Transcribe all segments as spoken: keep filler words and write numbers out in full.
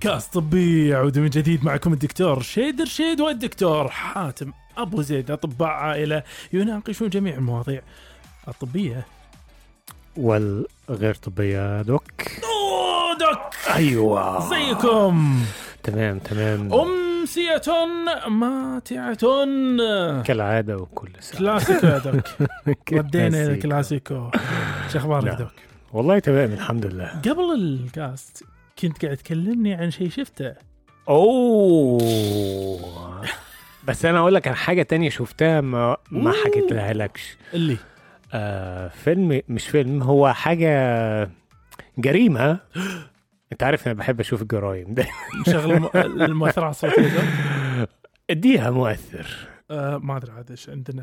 بودكاست طبي يعود من جديد. معكم الدكتور شيد رشيد والدكتور حاتم أبو زيد، أطباء عائلة يناقشون جميع المواضيع الطبية والغير طبية. دوك أوه دوك، أيوة زيكم؟ تمام تمام. أمسية ماتعة كالعادة وكل سنة. كلاسيكو يا دوك. ردينا الكلاسيكو. شو أخبارك دوك؟ والله تمام الحمد لله. قبل الكاست كنت قاعد تكلمني عن شيء شفته. أوه بس أنا أقول لك عن حاجة تانية شفتها ما, ما حكيت لها لكش. اللي آه فيلم، مش فيلم، هو حاجة جريمة. انت عارف انا بحب اشوف الجرايم ده. شغل المؤثرات الصوتية ده اديها مؤثر. آه ما ادري عاد ايش عندنا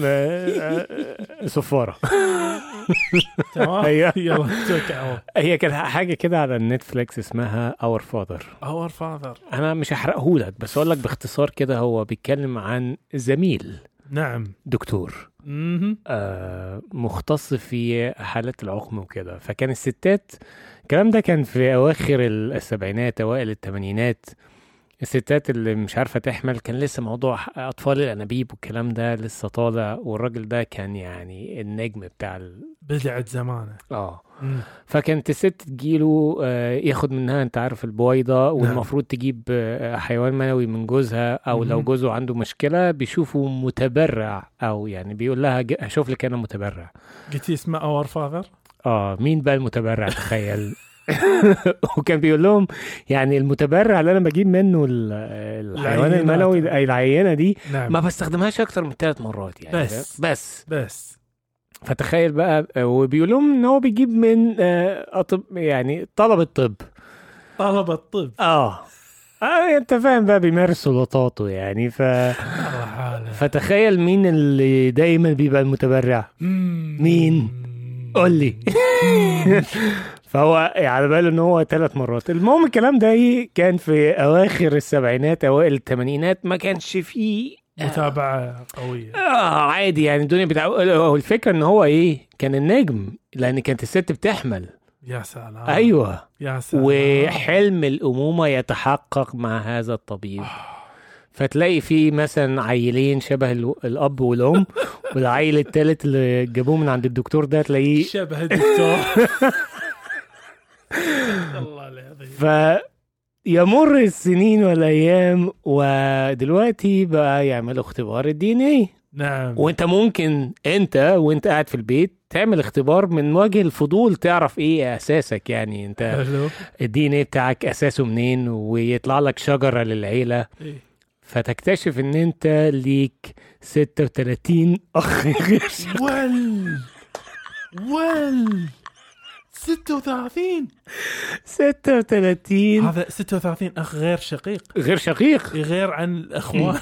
صفارة. تمام يلا توكل. هي كانت حاجة كده على النتفليكس اسمها Our Father. Our Father. انا مش هحرقه لك بس اقول لك باختصار كده. هو بيتكلم عن زميل، نعم، دكتور م- آه مختص في حالات العقم وكده. فكان الستات، الكلام ده كان في اواخر السبعينات اوائل الثمانينات، الستات اللي مش عارفة تحمل، كان لسه موضوع أطفال الأنابيب والكلام ده لسه طالع، والراجل ده كان يعني النجم بتاع ال... بدعة زمانه. آه م. فكانت الست تجيله آه ياخد منها، انت عارف البويضة، والمفروض تجيب آه حيوان منوي من جوزها، أو م- لو جوزه عنده مشكلة بيشوفوا متبرع، أو يعني بيقول لها هشوف لك أنا متبرع. قلتي اسمه Our Father؟ آه مين بقى المتبرع؟ تخيل. وكان بيقول لهم يعني المتبرع اللي انا بجيب منه الحيوان المنوي اي العينه دي، نعم، ما بستخدمهاش اكتر من ثلاث مرات يعني. بس بس بس فتخيل بقى. وبيقول لهم ان هو بيجيب من أطب يعني طلب الطب طلب الطب اه اه انت فاهم بقى، بيمارس سلطاته يعني. ف فتخيل مين اللي دايما بيبقى المتبرع؟ مين؟ قول لي. فهو على باله ان هو ثلاث مرات. المهم الكلام ده كان في اواخر السبعينات اوائل الثمانينات، ما كانش فيه متابعة قوية. اه عادي يعني الدنيا بتاع. الفكرة ان هو ايه، كان النجم لان كانت الست بتحمل. يا سلام. ايوه يا سلام. وحلم الامومة يتحقق مع هذا الطبيب. فتلاقي فيه مثلا عيلين شبه الاب والام، والعيل الثالث اللي جابوه من عند الدكتور ده تلاقيه شبه الدكتور. الله العظيم. فيمر السنين والايام، ودلوقتي بقى يعملوا اختبار الدي ان ايه. نعم. وانت ممكن انت وانت قاعد في البيت تعمل اختبار من وجه الفضول، تعرف ايه اساسك يعني. انت الدي ان ايه بتاعك اساسه منين، ويطلع لك شجرة للعيلة. إيه؟ فتكتشف ان انت ليك ستة وثلاثين اخ غير شقيق. وال وال ستة وثلاثين ستة وثلاثين هذا ستة وثلاثين اخ غير شقيق. غير شقيق غير عن الاخوان.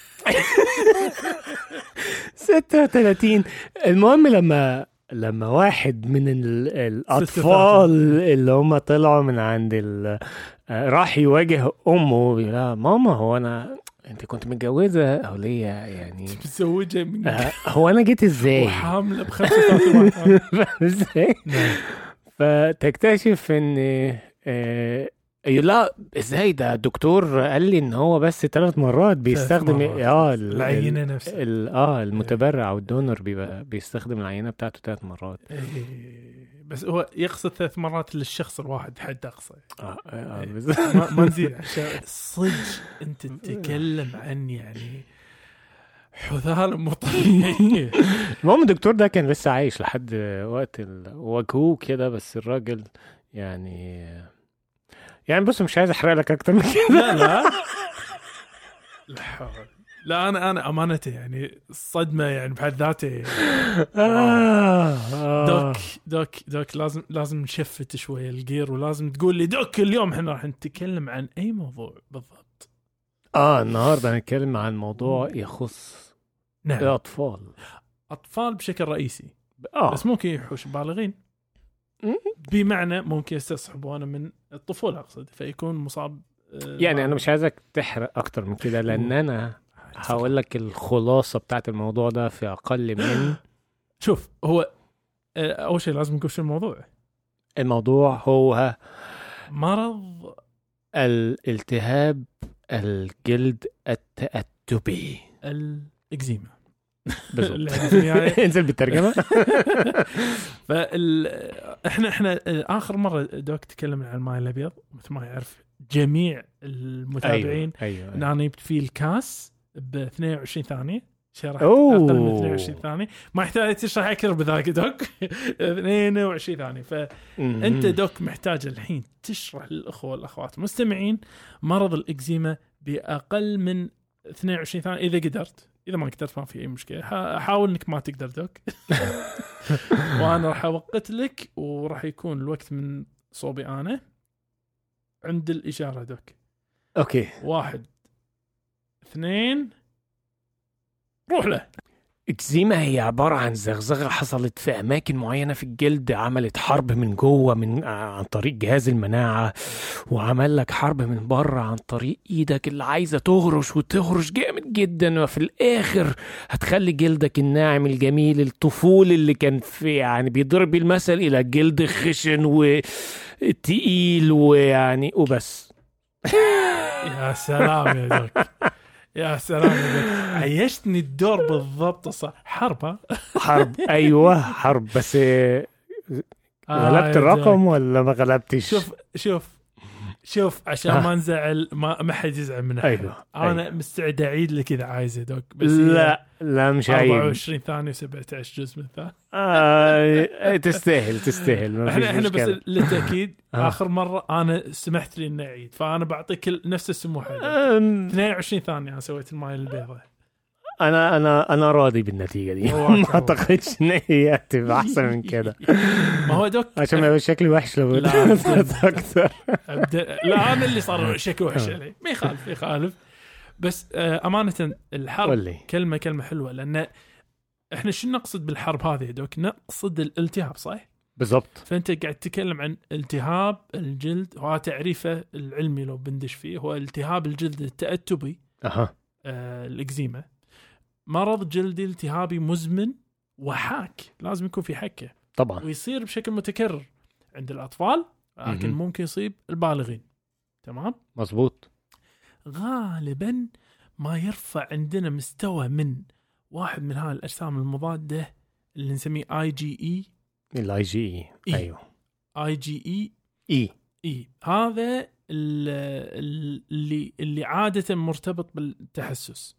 ستة وثلاثين. المهم لما لما واحد من الاطفال اللي هم طلعوا من عند راح يواجه امه، بيقول ماما هو انا انت كنت متجوزه او ليه يعني متزوجه من آه هو انا جيت ازاي وحامله بخمسة وثلاثين ازاي. فتكتشف ان آه لا ازاي ده الدكتور قال لي ان هو بس ثلاث مرات بيستخدم اه العينه نفسها. اه المتبرع او الدونر بيبقى بيستخدم العينه بتاعته ثلاث مرات. بس هو يقصد ثلاث مرات للشخص الواحد حد أقصى. آه آه ما, ما نزيد صدق. أنت تتكلم عن يعني حذار مو طبيعي. المهم الدكتور ده كان لسه عايش لحد وقت وجهه كده، بس الراجل يعني يعني بص مش عايز أحرق لك أكتر من كده. لا لا لا حول. لا أنا أنا أمانته يعني الصدمة يعني بحد ذاته. آه دوك دوك دوك لازم لازم نشفت شوية الجير، ولازم تقول لي دوك اليوم إحنا راح نتكلم عن أي موضوع بالضبط. آه النهاردة هنتكلم عن موضوع يخص نعم. الأطفال. أطفال بشكل رئيسي. آه. بس ممكن يحوش بالغين، بمعنى ممكن يستصحبونه من الطفولة أقصد، فيكون مصاب. يعني أنا مش عايزك تحرق أكتر من كده، لأن أنا هقول لك الخلاصة بتاعت الموضوع ده في أقل من شوف. هو أول شيء لازم نقول شو الموضوع. الموضوع هو مرض الالتهاب الجلد التأتبي الإكزيما. بالضبط. انزل بالترجمة. فال احنا احنا آخر مرة دوك تكلمنا عن الماء الأبيض، مثل ما يعرف جميع المتابعين. أيوة. أيوة. أن أنا جبت فيه الكاس ب اثنين وعشرين ثانية، شرحت أقل من اثنين وعشرين ثانية، ما يحتاج تشرح أكثر بذاك دوك. اثنين وعشرين ثانية. فأنت دوك محتاج الحين تشرح للأخوة والأخوات المستمعين مرض الإكزيما بأقل من اثنين وعشرين ثانية إذا قدرت. إذا ما قدرت ما في أي مشكلة، حاول إنك ما تقدر دوك. وأنا راح أوقت لك، وراح يكون الوقت من صوبي أنا عند الإشارة دوك. أوكي. واحد اثنين روح له. إكزيما هي عبارة عن زغزغة حصلت في أماكن معينة في الجلد، عملت حرب من جوه من عن طريق جهاز المناعة، وعمل لك حرب من بره عن طريق إيدك اللي عايزة تهرش وتهرش جامد جدا، وفي الآخر هتخلي جلدك الناعم الجميل الطفول اللي كان في يعني بيضرب المثل إلى جلد خشن وتقيل ويعني وبس. يا سلام يا دوك، يا سلام يا دوك، عيشتني الدور بالضبط. صح، حرب. حرب أيوة حرب. بس غلبت الرقم ولا ما غلبتش؟ شوف شوف شوف عشان ما نزعل، ما ما حد يزعل منها. أيوة. أنا أيوة. مستعد أعيد لك إذا عايز دوك، بس لا لا مش عيب. أربعة وعشرين ثانية وسبعة عشر جزء من ثاني. آه تستاهل تستاهل. احنا احنا بس للتأكيد آخر مرة أنا سمحت لي إني أعيد، فأنا بعطيك نفس السموح. اثنين وعشرين ثانية أنا سويت الماء البيضاء. أنا أنا أنا راضي بالنتيجة دي. ما أعتقدش إن هي تبقى أحسن من كده. ما هو دوك عشان ما يبقى شكلي وحش لو لا أكثر. لا أنا اللي صار شكله وحش علي، ما يخالف يخالف. بس أمانة الحرب ولي. كلمة كلمة حلوة، لأن إحنا شو نقصد بالحرب هذه يا دوك؟ نقصد الالتهاب، صح؟ بالضبط. فأنت قاعد تتكلم عن التهاب الجلد، وهذا تعريفه العلمي لو بندش فيه هو التهاب الجلد التأتبي. أها. آه الإكزيما مرض جلدي التهابي مزمن وحاك، لازم يكون في حكة طبعا، ويصير بشكل متكرر عند الأطفال، لكن م-م. ممكن يصيب البالغين. تمام، مزبوط. غالبا ما يرفع عندنا مستوى من واحد من هاي الأجسام المضادة اللي نسميه آي جي إي. الآي جي إي أيوه، آي جي إي إي إي هذا اللي اللي عادة مرتبط بالتحسس،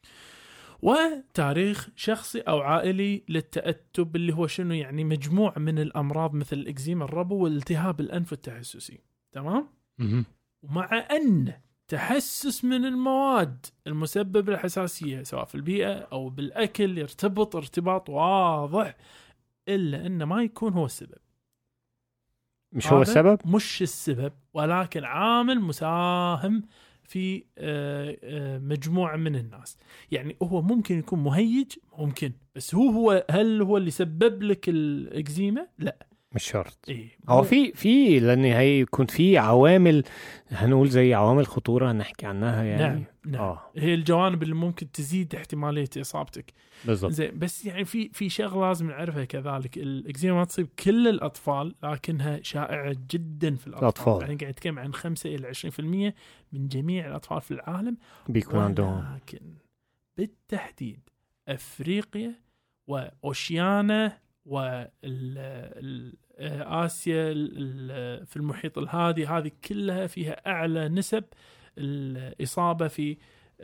وتاريخ شخصي أو عائلي للتأتب اللي هو شنو يعني مجموع من الأمراض مثل الإكزيما الربو والالتهاب الأنف التحسسي. تمام. م-م. ومع أن تحسس من المواد المسبب للحساسية سواء في البيئة أو بالأكل يرتبط ارتباط واضح، إلا أنه ما يكون هو السبب. مش هو السبب، مش السبب، ولكن عامل مساهم في مجموعة من الناس. يعني هو ممكن يكون مهيج، ممكن، بس هو هو هل هو اللي سبب لك الإكزيما؟ لا مش شرط. إيه؟ هو في في لأن هي يكون في عوامل، هنقول زي عوامل خطورة نحكي عنها يعني. نعم نعم. آه. هي الجوانب اللي ممكن تزيد احتمالية إصابتك. بالضبط. زي بس يعني في في شغلة لازم نعرفها كذلك، الإكزيما ما تصيب كل الأطفال، لكنها شائعة جدا في الأطفال. الأطفال. يعني قاعد نتكلم عن خمسة إلى عشرين في المية من جميع الأطفال في العالم بيكون عندهم، لكن بالتحديد أفريقيا وأوشيانا وآسيا في المحيط الهادي، هذه كلها فيها أعلى نسب الإصابة في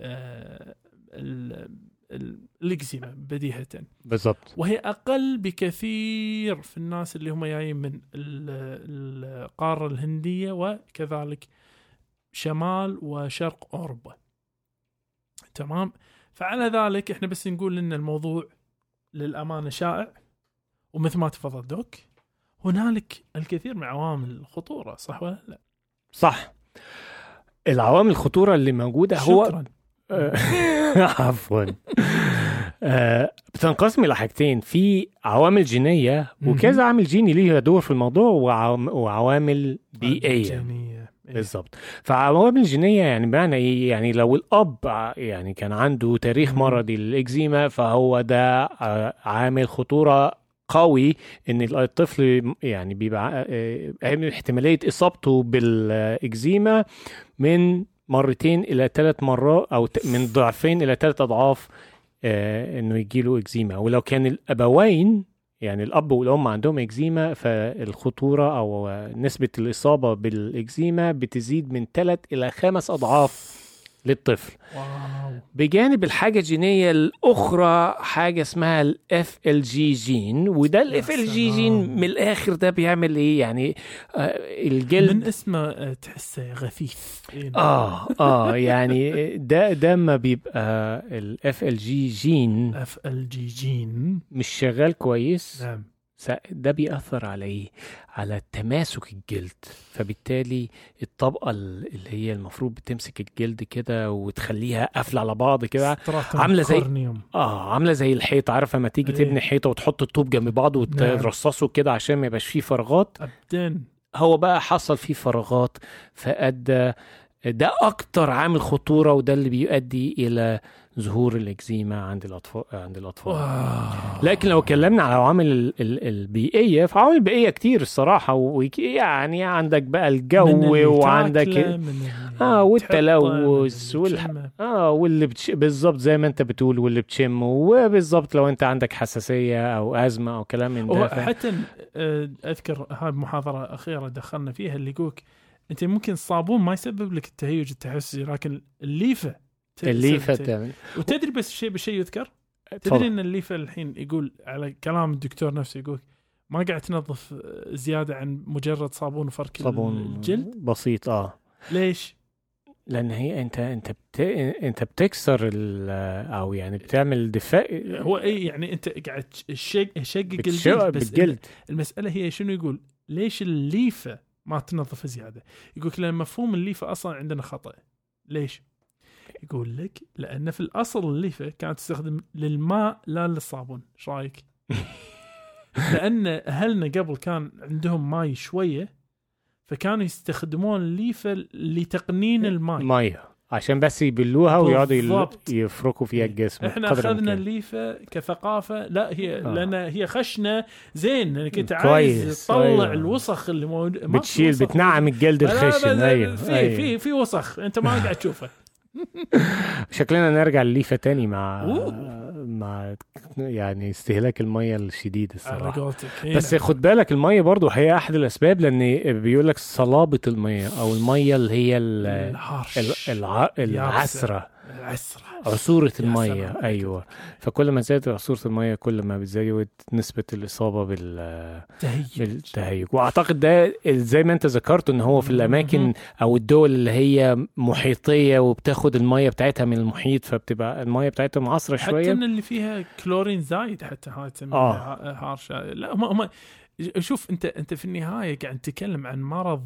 الإكزيما بديهة. بالضبط. وهي أقل بكثير في الناس اللي هم جايين من القارة الهندية وكذلك شمال وشرق أوروبا. تمام. فعلى ذلك إحنا بس نقول إن الموضوع للأمانة شائع، ومثل ما تفضل دوك هنالك الكثير من عوامل الخطورة، صح ولا لا؟ صح. العوامل الخطورة اللي موجودة هو عفوا آه بتنقسم إلى حاجتين، في عوامل جينية وكذا عامل جيني ليه دور في الموضوع، وعوامل بيئية. بالضبط. فعوامل جينية يعني معنى ايه؟ يعني لو الأب يعني كان عنده تاريخ مرضي للإكزيما فهو ده عامل خطورة قوي ان الطفل يعني بيبقى احتمالية اصابته بالاكزيما من مرتين الى ثلاث مرات او من ضعفين الى ثلاث اضعاف انه يجيله اكزيما. ولو كان الابوين يعني الاب والام عندهم اكزيما فالخطورة او نسبة الاصابة بالاكزيما بتزيد من ثلاث الى خمس اضعاف للطفل. واو. بجانب الحاجة الجينية الأخرى حاجة اسمها ال إف إل جي جين، وده ال إف إل جي جين من الآخر ده بيعمل إيه يعني آه الجلد من اسمه تحسه غثيث. آه آه يعني ده ده ما بيبقى ال إف إل جي جين إف إل جي جين مش شغال كويس. نعم. ده بيأثر على إيه؟ على تماسك الجلد، فبالتالي الطبقة اللي هي المفروض بتمسك الجلد كده وتخليها قافلة على بعض كده عاملة زي آه عاملة زي الحيط. عارفة ما تيجي تبني حيطة وتحط الطوب جنب بعض وترصصه كده عشان ما يبقاش فيه فراغات، أبداً هو بقى حصل فيه فراغات فأدى ده أكتر عامل خطورة، وده اللي بيؤدي إلى ظهور الإكزيما عند الأطفال عند الأطفال. واو. لكن لو اتكلمنا على عوامل البيئية فعوامل بيئية كتير الصراحة، ويعني عندك بقى الجو وعندك اه والتلوث وال اه واللي بتش... بالظبط زي ما انت بتقول واللي بتشمه، وبالظبط لو انت عندك حساسية او أزمة او كلام من ده. حتى اذكر هاي محاضرة أخيرة دخلنا فيها اللي يقولك انت ممكن الصابون ما يسبب لك التهيج التحسسي، لكن الليفة الليفة تعمل. وتدري بس شيء بشيء يذكر، تدري ان الليفة الحين يقول على كلام الدكتور نفسه يقول ما قاعد تنظف زيادة عن مجرد صابون وفرك صابون الجلد بسيط. اه ليش؟ لان هي انت انت بت... انت بتكسر ال... او يعني بتعمل دفاع. هو ايه يعني انت قاعد شق شقق الجلد بس بالجلد. المسألة هي شنو يقول ليش الليفة ما تنظف زيادة؟ يقولك لأن مفهوم الليفة أصلا عندنا خطأ. ليش؟ يقول لك لأن في الأصل الليفة كانت تستخدم للماء لا للصابون. ايش رايك؟ لأن أهلنا قبل كان عندهم ماء شوية فكانوا يستخدمون الليفة لتقنين الماء ماء عشان بس يبلوها ويقعدوا يفركوا فيها الجسم. احنا اخذنا الليفة كثقافة لا هي آه. لأن هي خشنة زين انك انت عايز تطلع أيوة. الوسخ اللي موجود بتشيل بتنعم الجلد الخشن. ايوه في أيوة. في في وسخ انت ما قاعد تشوفه. شكلنا نرجع للليفة تاني مع أوه. مع يعني استهلاك المية الشديد الصراحة. بس خد بالك المية برضو هي أحد الأسباب، لأن بيقولك صلابة المية أو المية اللي هي العسرة العسرة عصورة المية. أيوة. فكل ما زادت عصورة المية كل ما بتزود نسبة الإصابة بالتهيج. وأعتقد ده زي ما أنت ذكرت إن هو في الأماكن أو الدول اللي هي محيطية وبتاخد المية بتاعتها من المحيط فبتبقى المية بتاعتها معصرة شوية، حتى من اللي فيها كلورين زايد حتى هاي تسميها آه. هارشة. لا هم هم شوف أنت أنت في النهاية قاعد تتكلم عن مرض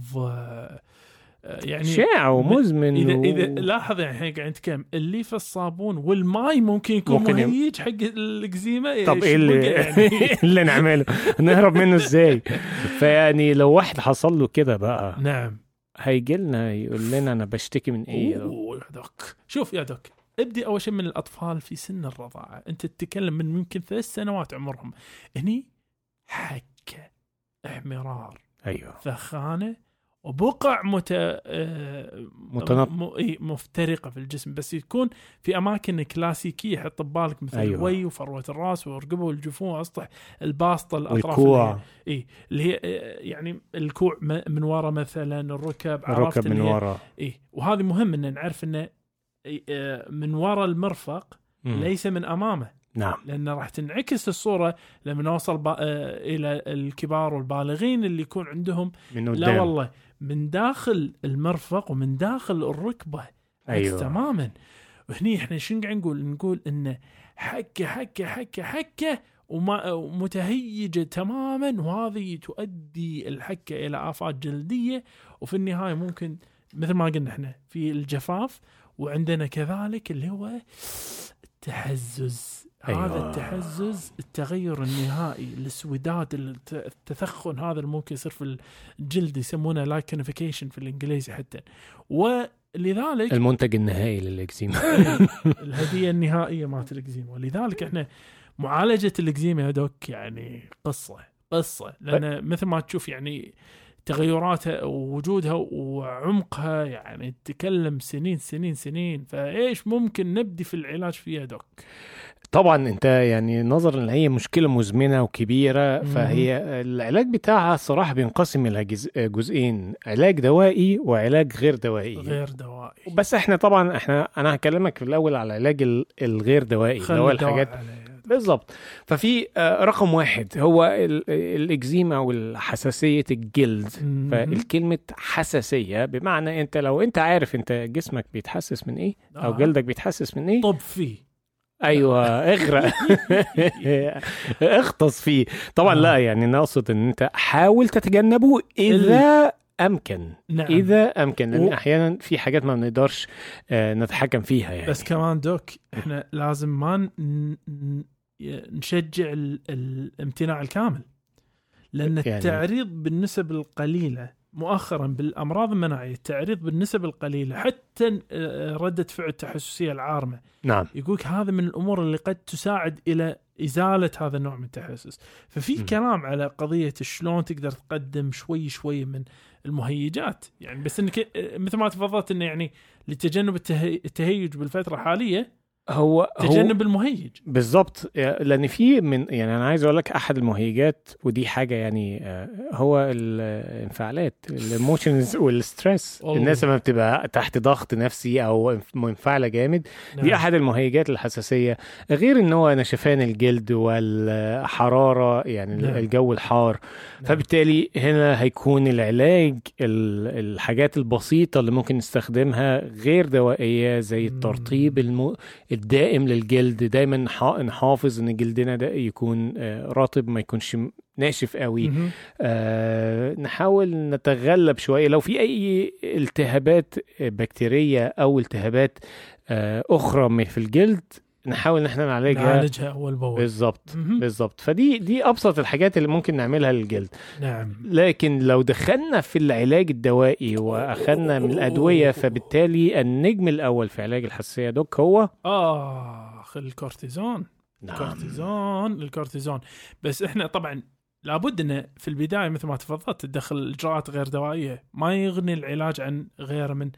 يعني شائع ومزمن. إذا, و... إذا لاحظ يعني احنا قاعد نتكلم الليفة الصابون والماء ممكن يكون ممكن مهيج حق الإكزيما. طب إيه اللي, يعني؟ اللي نعمله نهرب منه إزاي؟ فيعني لو واحد حصل له كده بقى نعم هيجي لنا يقول لنا أنا بشتكي من إيه. أوه يا دوك. شوف يا دوك ابدي أول شيء من الأطفال في سن الرضاعة. أنت تتكلم من ممكن ثلاث سنوات عمرهم هني حكة احمرار أيوه ثخانة وبقع مت... متنط... مفترقة في الجسم، بس يكون في أماكن كلاسيكية حط ببالك مثل أيوة. الوي وفروة الرأس والرقبة والجفون أسطح الباسطة الأطراف والكوع إيه اللي هي يعني الكوع من وراء مثلا الركب الركب من وراء إيه. وهذا مهم إن نعرف إنه من وراء المرفق م. ليس من أمامه. نعم. لأن راح تنعكس الصورة لما نوصل با... إلى الكبار والبالغين اللي يكون عندهم لا والله من داخل المرفق ومن داخل الركبة. أيوة. تماما. وهني إحنا شنو قاعد نقول نقول إنه حكة حكة حكة حكة وما متهيجة تماما، وهذه تؤدي الحكة إلى آفات جلدية، وفي النهاية ممكن مثل ما قلنا إحنا في الجفاف، وعندنا كذلك اللي هو التحزز. أيوة. هذا التحزز التغير النهائي الاسوداد التثخن هذا اللي ممكن يصير في الجلد يسمونه لايكنيفيكيشن في الإنجليزي حتى، ولذلك المنتج النهائي للإكزيما الهدية النهائية مالت الإكزيما. ولذلك احنا معالجة الإكزيما يا دوك يعني قصة قصة، لأن مثل ما تشوف يعني تغيراتها ووجودها وعمقها يعني تتكلم سنين سنين سنين. فإيش ممكن نبدي في العلاج فيها دوك؟ طبعا انت يعني نظرا ان هي مشكله مزمنه وكبيره، فهي العلاج بتاعها صراحه بينقسم الى جزء جزئين، علاج دوائي وعلاج غير دوائي. غير دوائي بس احنا طبعا احنا انا هكلمك في الاول على العلاج الغير دوائي اللي هو الحاجات بالظبط. ففي رقم واحد هو الاكزيما والحساسيه الجلد. فالكلمه حساسيه بمعنى انت لو انت عارف انت جسمك بيتحسس من ايه او آه. جلدك بيتحسس من ايه، طب فيه ايوه اغرق اغطس فيه طبعا. آه. لا يعني نقصد ان انت حاول تتجنبه اذا امكن. نعم. اذا امكن، لان و... احيانا في حاجات ما بنقدرش آه نتحكم فيها يعني. بس كمان دوك احنا لازم ما ن... نشجع ال... الامتناع الكامل، لان يعني... التعريض بالنسب القليله مؤخرا بالامراض المناعيه، التعريض بالنسب القليله حتى رده فعل التحسسيه العارمه، نعم، يقولك هذا من الامور اللي قد تساعد الى ازاله هذا النوع من التحسس. ففي م. كلام على قضيه شلون تقدر تقدم شوي شوي من المهيجات يعني، بس انك مثل ما تفضلت انه يعني لتجنب التهيج بالفتره الحاليه هو تجنب هو المهيج بالضبط. لان في من يعني انا عايز اقول لك احد المهيجات، ودي حاجه يعني هو الانفعالات الايموشنز والستريس. الناس لما بتبقى تحت ضغط نفسي او منفعله جامد، نعم. دي احد المهيجات الحساسيه، غير ان هو نشفان الجلد والحراره يعني، نعم. الجو الحار، نعم. فبالتالي هنا هيكون العلاج الحاجات البسيطه اللي ممكن نستخدمها غير دوائيه زي الترطيب الم... الدائم للجلد. دايما نحافظ ان جلدنا ده يكون رطب، ما يكونش ناشف قوي. آه نحاول نتغلب شوية لو في اي التهابات بكتيرية او التهابات آه اخرى في الجلد، نحاول ان احنا نعالجها نعالجها اول باول. بالظبط بالظبط. فدي دي ابسط الحاجات اللي ممكن نعملها للجلد. نعم. لكن لو دخلنا في العلاج الدوائي واخذنا من الادويه، فبالتالي النجم الاول في علاج الحساسيه دوك هو اه الكورتيزون. نعم. الكورتيزون الكورتيزون بس احنا طبعا لابد ان في البدايه مثل ما تفضلت تدخل اجراءات غير دوائيه، ما يغني العلاج عن غيره من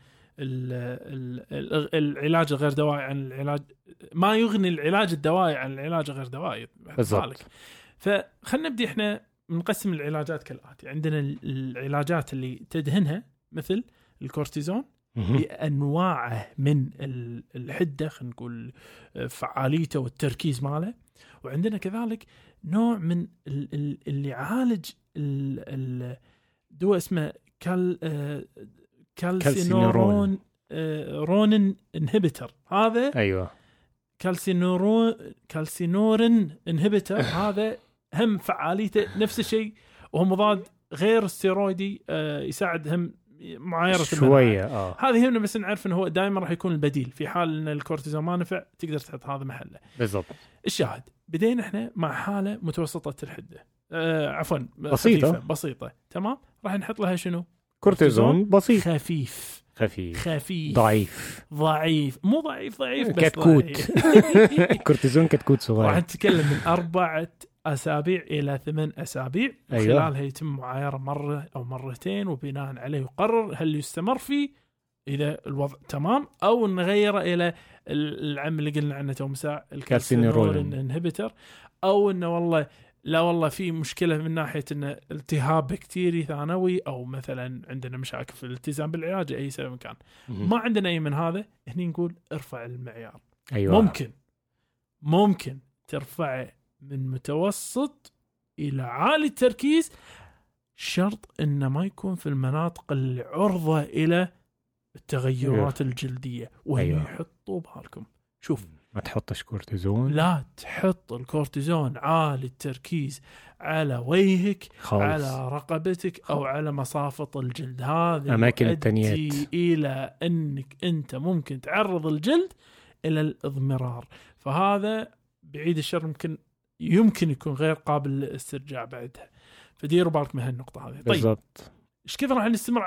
ال ال العلاج الغير دوائي عن العلاج، ما يغني العلاج الدوائي عن العلاج الغير دوائي بالضبط. فخلنا نبدي احنا نقسم العلاجات كالآتي. عندنا العلاجات اللي تدهنها مثل الكورتيزون بأنواعه من الحدة، خلينا نقول فعاليته والتركيز ماله، وعندنا كذلك نوع من اللي يعالج الدواء اسمه كال كالسينورون رونين انهبيتر. هذا ايوه كالسينورون كالسينورين انهبيتر هذا هم فعاليته نفس الشيء، وهو مضاد غير استيرويدي يساعد هم معايرة شويه. اه هذه هنا بس نعرف انه هو دائما راح يكون البديل في حال ان الكورتيزون ما نفع، تقدر تحط هذا محله بالضبط. الشاهد بدينا احنا مع حاله متوسطه الحده، آه عفوا بسيطه بسيطه تمام، راح نحط لها شنو؟ كورتيزون بسيط خفيف خفيف خفيف ضعيف ضعيف مو ضعيف ضعيف بس كتكوت كورتيزون كتكوت صغير. راح نتكلم من أربعة أسابيع إلى ثمان أسابيع. أيوة. خلالها يتم معايرة مرة أو مرتين، وبناء عليه يقرر هل يستمر فيه إذا الوضع تمام أو نغيره إلى العم اللي قلنا عنه تو مساء الكالسينورين انهبيتر، أو إنه والله لا والله في مشكلة من ناحية إنه التهاب بكتيري ثانوي، أو مثلا عندنا مشاكل في الالتزام بالعلاج أي سبب كان. ما عندنا أي من هذا، هني نقول ارفع المعيار. أيوة. ممكن ممكن ترفعه من متوسط إلى عالي التركيز، شرط إنه ما يكون في المناطق العرضة إلى التغيرات أيوة. الجلدية. وهي أيوة. يحطوا بالكم، شوف ما تحطش كورتيزون، لا تحط الكورتيزون عالي التركيز على وجهك خالص. على رقبتك أو على مصافط الجلد، هذا أماكن التنيات، إلى أنك أنت ممكن تعرض الجلد إلى الإضمرار. فهذا بعيد الشر ممكن يمكن يكون غير قابل للاسترجاع بعدها، فديروا بالك من هالنقطة هذه. طيب بالضبط. إيش كثر راح نستمر عليه؟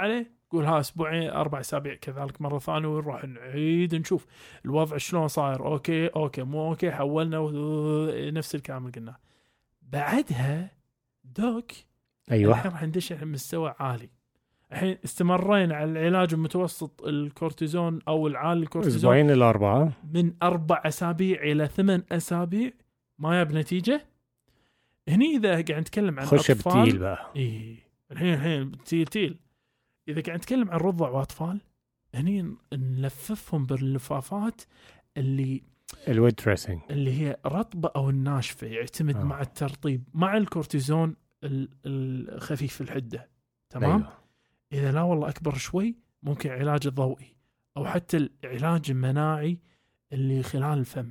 قول ها أسبوعين أربع أسابيع كذلك مرة ثانية، ونروح نعيد نشوف الوضع شلون صاير. أوكي أوكي مو أوكي حولنا نفس الكلام اللي قلنا. بعدها دوك أيوة الحين راح ندش على مستوى عالي. الحين استمرينا على العلاج المتوسط الكورتيزون أو العالي الكورتيزون أسبوعين إلى أربعة، من أربع أسابيع إلى ثمان أسابيع ما ياب نتيجة. هني إذا قاعد نتكلم عن خش أطفال بتيل بقى. إيه الحين الحين تيل تيل إذا قاعد نتكلم عن رضع وأطفال، هني نلففهم باللفافات اللي الويد دريسنج اللي هي رطبة أو الناشفة، يعتمد آه. مع الترطيب مع الكورتيزون الخفيف الحدة. تمام. أيوة. إذا لا والله أكبر شوي ممكن علاج ضوئي أو حتى العلاج المناعي اللي خلال الفم.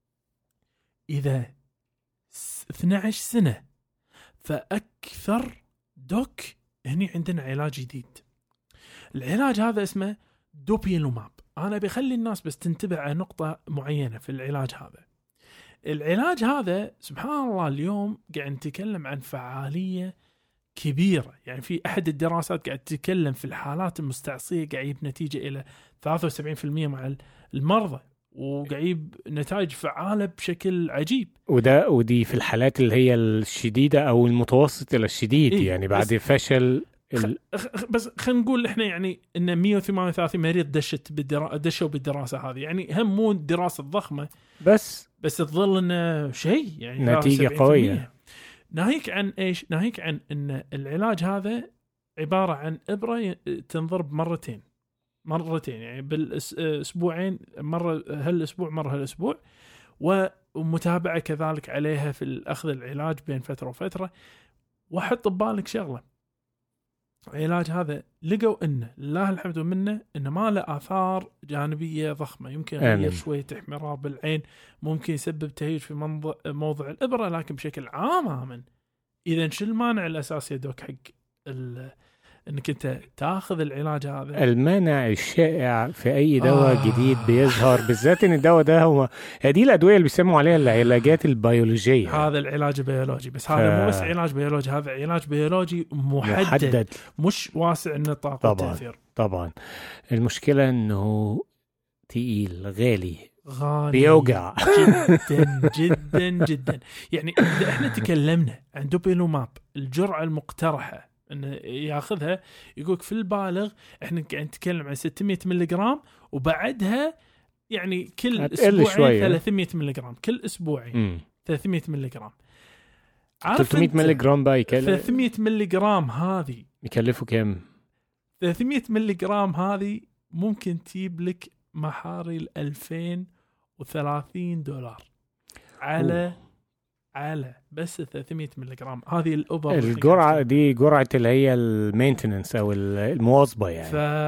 إذا اثني عشر سنة فأكثر دوك، هني عندنا علاج جديد. العلاج هذا اسمه دوبيلوماب. أنا بخلي الناس بس تنتبه على نقطة معينة في العلاج هذا. العلاج هذا سبحان الله اليوم قاعد نتكلم عن فعالية كبيرة. يعني في أحد الدراسات قاعد تتكلم في الحالات المستعصية قاعد يجيب نتيجة إلى ثلاثة وسبعين بالمئة مع المرضى، وقاعد يجيب نتائج فعالة بشكل عجيب. وده ودي في الحالات اللي هي الشديدة أو المتوسط إلى الشديد. إيه؟ يعني بعد بس فشل ال... خ... بس خلينا نقول إحنا يعني إن مئة وثمانية وثلاثين مريض دشت بالدرا... دشوا بالدراسة هذه. يعني هم مو دراسة ضخمة بس بس تظل إنه شيء يعني نتيجة قوية. ناهيك عن إيش؟ ناهيك عن إن العلاج هذا عبارة عن إبرة تنضرب مرتين مرتين يعني بالأسبوعين، مرة هالأسبوع مرة هالأسبوع، ومتابعة كذلك عليها في الأخذ العلاج بين فترة وفترة. وحط ببالك شغلة، العلاج هذا لقوا إنه لا الحمد منه إنه ما له آثار جانبية ضخمة. يمكن يغير شوية احمرار بالعين، ممكن يسبب تهيج في منظ... موضع الإبرة، لكن بشكل عام آمن. إذا شو المانع الأساسي دوك حق ال... انك انت تاخذ العلاج هذا؟ المانع الشائع في اي دواء آه. جديد بيظهر، بالذات ان الدواء ده هو هذه الادويه اللي بيسموا عليها العلاجات البيولوجيه. هذا العلاج البيولوجي، بس هذا ف... مو بس علاج بيولوجي، هذا علاج بيولوجي محدد, محدد. مش واسع النطاق والتاثير. طبعا المشكله انه تقيل غالي غالي بيوجع جدا جدا جدا. يعني اذا احنا تكلمنا عن دوبيلوماب الجرعه المقترحه انه ياخذها، يقولك في البالغ احنا قاعد نتكلم عن ستمية ملغ، وبعدها يعني كل اسبوعين ثلاثمية ملغ، كل اسبوعين مم. ثلاثمية ملغ. ثلاثمية ملغ بقى يكلف ثلاثمية ملغ هذه يكلفوا كم؟ ثلاثمية ملغ هذه ممكن تجيب لك محاري ال ألفين وثلاثين دولار على أوه. على بس ثلاثمية ملغ. هذه الأوبر الجرعة دي جرعة اللي هي المينتننس أو المواظبة يعني.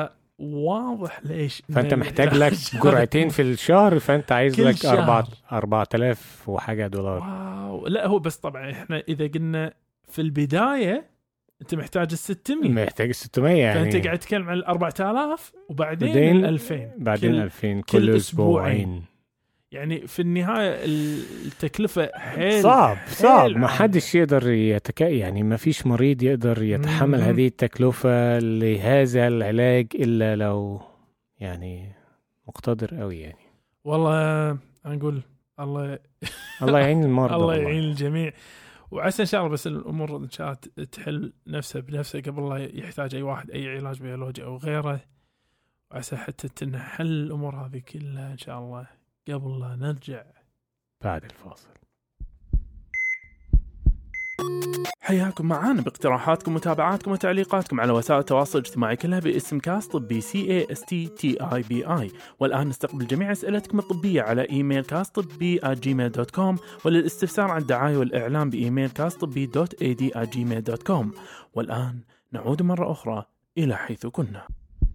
فواضح ليش فأنت محتاج لك جرعتين في الشهر، فأنت عايز لك أربعة أربعة آلاف وحاجة دولار. واو. لا هو بس طبعا إحنا إذا قلنا في البداية أنت محتاج الستمية، محتاج الستمية يعني. فأنت قاعد تتكلم عن الأربعة آلاف وبعدين الألفين، بعدين كل الألفين كل, كل أسبوعين. يعني في النهاية التكلفة حيل صعب صعب. ما حدش يقدر يتك يعني ما فيش مريض يقدر يتحمل مم. هذه التكلفة لهذا العلاج إلا لو يعني مقتدر قوي يعني. والله أقول الله الله يعين المرضى الله يعين الجميع، وعسى إن شاء الله بس الأمور إن شاء الله تحل نفسها بنفسها قبل الله يحتاج أي واحد أي علاج بيولوجي أو غيره. وعسى حتى تنحل الأمور هذه كلها إن شاء الله قبل لا نرجع بعد الفاصل. حياكم معانا باقتراحاتكم ومتابعاتكم وتعليقاتكم على وسائل التواصل الاجتماعي كلها باسم كاست طبي سي اي اس تي تي اي بي اي. والآن نستقبل جميع أسئلتكم الطبية على إيميل كاست طبي آت جيميل دوت كوم، وللاستفسار عن الدعاية والإعلام بإيميل كاست طبي دوت إي دي آت جيميل دوت كوم. والآن نعود مرة أخرى إلى حيث كنا.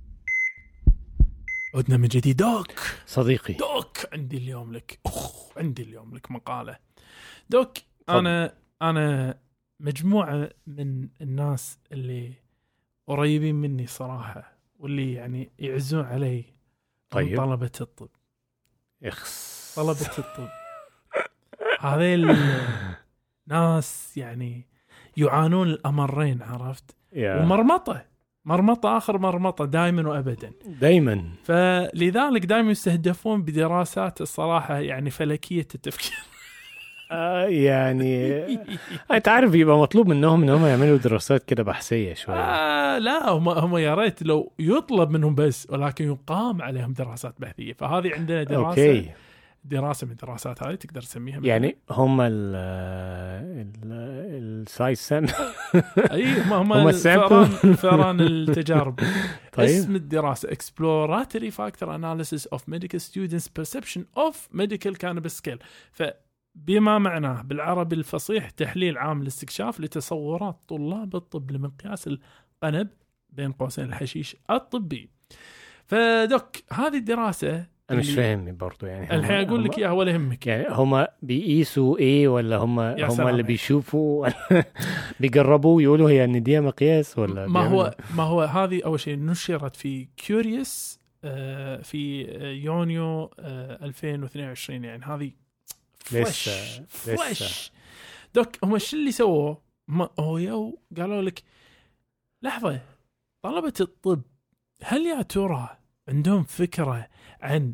عدنا من جديد. دوك صديقي دوك عندي اليوم لك أخ عندي اليوم لك مقالة. دوك أنا أنا مجموعة من الناس اللي قريبين مني صراحة، واللي يعني يعزون علي. طيب. طلبة الطب. إخس. طلبة الطب هذيل ناس يعني يعانون الأمرين، عرفت؟ yeah. ومرمطة مرمطة آخر مرمطة دائما وأبدا دائما. فلذلك دائما يستهدفون بدراسات الصراحة يعني فلكية التفكير. آه يعني انت عارف يبقى مطلوب منهم ان هم يعملوا دراسات كده بحثية شوية. آه لا هم هم يا ريت لو يطلب منهم بس، ولكن يقام عليهم دراسات بحثية. فهذه عندنا دراسة أوكي. دراسة من الدراسات هاي تقدر تسميها يعني هم ال السايسن اي هم هم فئران فئران التجارب. طيب. اسم الدراسة Exploratory Factor Analysis of Medical Students Perception of Medical Cannabis Scale. فبما معناه بالعربي الفصيح تحليل عام الاستكشاف لتصورات طلاب الطب لمقياس القنب بين قوسين الحشيش الطبي. فدك هذه الدراسة أنا مش فاهم برضو يعني الحين أقول لك إياها ولا همك. يعني هم بيقيسوا إيه ولا هم هم اللي بيشوفوا بيجربوا يقولوا هي إن دي مقياس ولا ما هو ما هو هذه أول شيء نشرت في كيوريوس في يونيو ألفين واثنين وعشرين. يعني هذه فلاش فلاش دوك. هم شو اللي سووه؟ ما هو يو قالوا لك لحظة، طلبة الطب هل يا ترى عندهم فكرة عن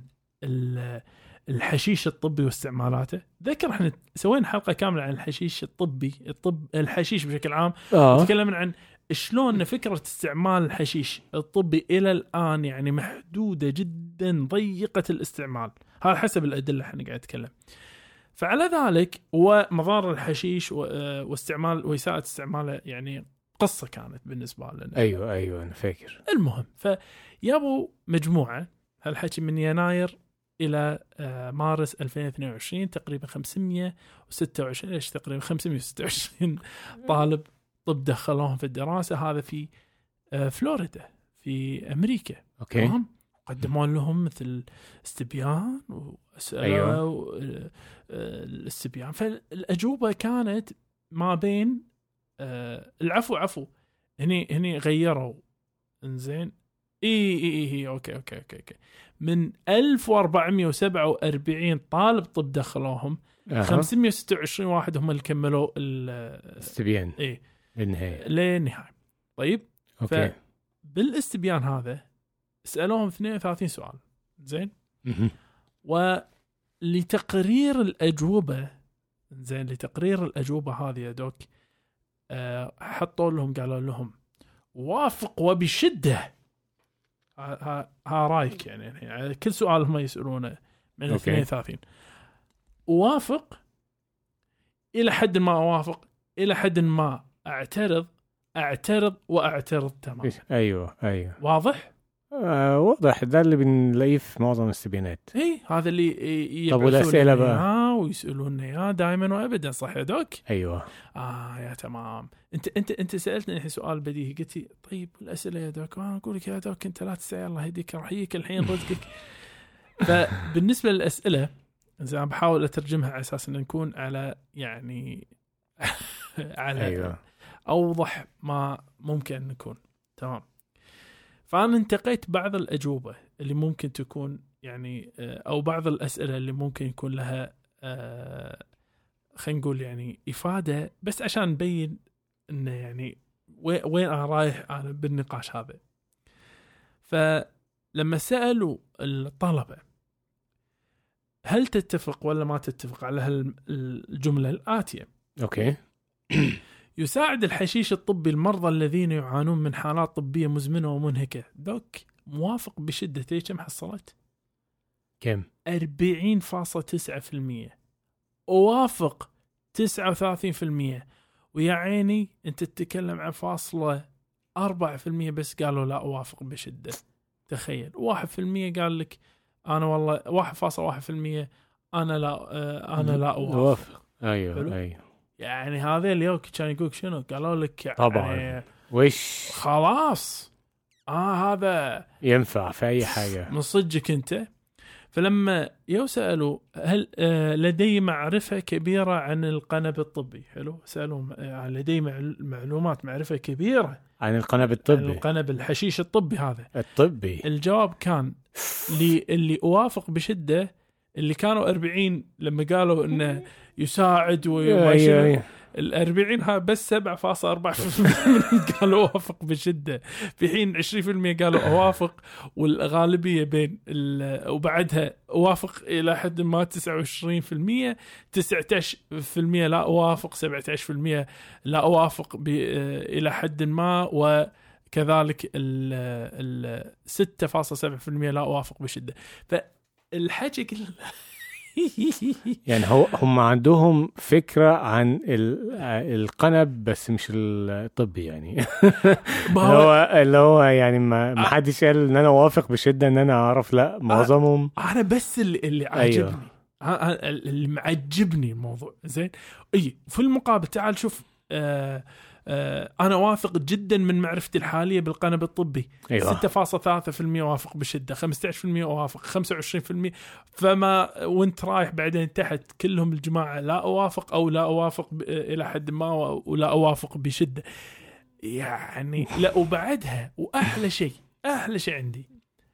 الحشيش الطبي واستعمالاته؟ ذكر احنا سوينا حلقة كاملة عن الحشيش الطبي، الطب الحشيش بشكل عام. آه. تكلمنا عن شلون فكرة استعمال الحشيش الطبي إلى الآن يعني محدودة جدا، ضيقة الاستعمال. هذا حسب الأدلة احنا قاعد نتكلم. فعلى ذلك ومضار الحشيش واستعمال وإساءة استعماله يعني قصة كانت بالنسبة لنا. أيوة أيوة أنا فاكر. المهم فيابوا مجموعة هالحكي من يناير إلى مارس ألفين واثنين وعشرين تقريبا خمسمية وستة وعشرين إيش تقريبا خمسمية وستة وعشرين طالب طب دخلوهم في الدراسة. هذا في فلوريدا في أمريكا. أوكي. قدموا لهم مثل استبيان وأسئلة. أيوة. الاستبيان. فالأجوبة كانت ما بين آه العفو عفو هني هني غيروا إنزين إيه إيه إيه أوكي أوكي أوكي أوكي من ألف وأربعمية وسبعة وأربعين طالب طب دخلوهم. أه. خمسمية وستة وعشرين واحد هم اللي كملوا الاستبيان إيه للنهاية للنهاية. طيب أوكي. فبالاستبيان هذا سألوهم اثنين وثلاثين سؤال زين. ولتقرير الأجوبة زين لتقرير الأجوبة هذه يا دوك أه حطوا لهم قالوا لهم وافق وبشدة. ها ها رايك يعني, يعني كل سؤال هم يسألونه من اثنين وثلاثين وافق إلى حد ما أوافق إلى حد ما أعترض أعترض وأعترض تمام. أيوة أيوة واضح. آه واضح. ده اللي بنلاقيه في معظم الاستبيانات. اي هذا اللي طب والأسئلة بقى ها ويسألون يا دائما وابدا صح يا دوك. ايوه اه يا تمام. انت انت انت سالتني الحين سؤال بديهي قلت لي طيب والاسئله يا دوك؟ انا اقول لك يا دوك انت لا تسال الله يهديك رحيك الحين رزقك. فبالنسبه للاسئله زين بحاول اترجمها على اساس ان نكون على يعني على أيوة. اوضح ما ممكن نكون. تمام. فأنا انتقيت بعض الأجوبة اللي ممكن تكون يعني أو بعض الأسئلة اللي ممكن يكون لها خلينا نقول يعني إفادة، بس عشان نبين إنه يعني وين أنا رايح أنا بالنقاش هذا. فلما سألوا الطلبة هل تتفق ولا ما تتفق على هالجملة الآتية. أوكي. يساعد الحشيش الطبي المرضى الذين يعانون من حالات طبية مزمنة ومنهكة. دوك موافق بشدة. ايش كم حصلت؟ كم؟ أربعين فاصلة تسعة بالمية. أوافق تسعة وثلاثين بالمية. ويا عيني أنت تتكلم عن فاصلة أربعة بالمية بس قالوا لا أوافق بشدة. تخيل واحد بالمية قال لك أنا والله واحد فاصلة واحد بالمية أنا لا آه أنا لا أوافق. أيوه حلو؟ أيوه يعني هذا اليوم كان يقولك شنو قالوا لك يعني طبعا وش خلاص آه هذا ينفع في أي حاجة من صدقك أنت. فلما يسألوا هل آه لدي معرفة كبيرة عن القنب الطبي. حلو. سألوا آه لدي معلومات معرفة كبيرة عن القنب الطبي عن القنب الحشيش الطبي هذا الطبي. الجواب كان اللي اللي أوافق بشدة اللي كانوا أربعين لما قالوا إنه يساعد وما أيوة. الأربعين ها بس سبعة فاصلة أربعة بالمئة قالوا أوافق بشدة، في حين عشرين بالمئة قالوا أوافق، والغالبية بين وبعدها أوافق إلى حد ما تسعة وعشرين بالمئة، تسعة عشر بالمئة لا أوافق، سبعة عشر بالمئة لا أوافق إلى حد ما، وكذلك ال ستة فاصلة سبعة بالمئة لا أوافق بشدة. فالحكي كله يعني هو هم عندهم فكرة عن القنب بس مش الطبي يعني. هو اللي هو يعني ما حدش قال ان انا وافق بشدة ان انا اعرف، لا معظمهم. انا بس اللي, اللي عجبني أيوه. اللي معجبني الموضوع زين. اي في المقابل تعال شوف آه آه أنا واثق جدا من معرفتي الحالية بالقنب الطبي. أيوة. ستة فاصلة ثلاثة بالمئة وافق بشدة، خمسة عشر بالمئة وافق، خمسة وعشرين بالمئة. فما وانت رايح بعدين تحت كلهم الجماعة لا أوافق أو لا أوافق إلى حد ما ولا أوافق بشدة يعني. لا وبعدها وأحلى شيء أحلى شيء عندي،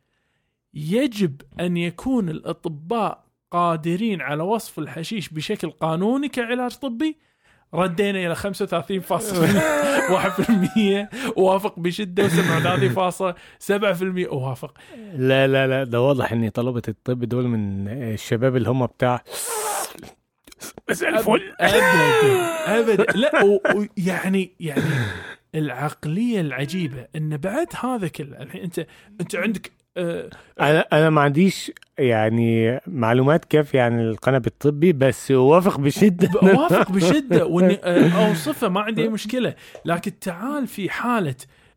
يجب أن يكون الأطباء قادرين على وصف الحشيش بشكل قانوني كعلاج طبي. ردينا إلى خمسة وثلاثين فاصلة واحد بالمئة وافق بشدة، وسبعة وثلاثين فاصلة سبعة بالمئة وافق. لا لا لا ده واضح إن طلبة الطب دول من الشباب اللي هم بتاع بس الفل أبدا أبدا. لا يعني يعني العقلية العجيبة إن بعد هذا كله الحين أنت أنت عندك أه أنا أنا ما عنديش يعني معلومات كافية عن القنب الطبي، بس أوافق بشدة. أوافق بشدة وإني أوصفه ما عندي مشكلة. لكن تعال في حالة